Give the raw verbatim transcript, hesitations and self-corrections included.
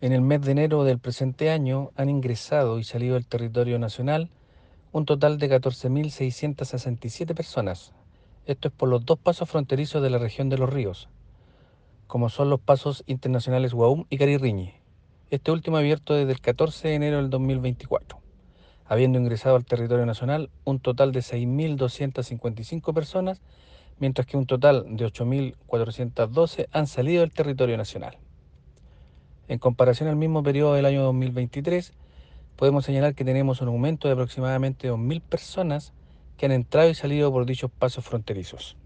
En el mes de enero del presente año han ingresado y salido del territorio nacional un total de catorce mil seiscientas sesenta y siete personas. Esto es por los dos pasos fronterizos de la región de Los Ríos, como son los pasos internacionales Guaum y Carirriñe. Este último abierto desde el catorce de enero del dos mil veinticuatro, habiendo ingresado al territorio nacional un total de seis mil doscientas cincuenta y cinco personas, mientras que un total de ocho mil cuatrocientas doce han salido del territorio nacional. En comparación al mismo periodo del año dos mil veintitrés, podemos señalar que tenemos un aumento de aproximadamente dos mil personas que han entrado y salido por dichos pasos fronterizos.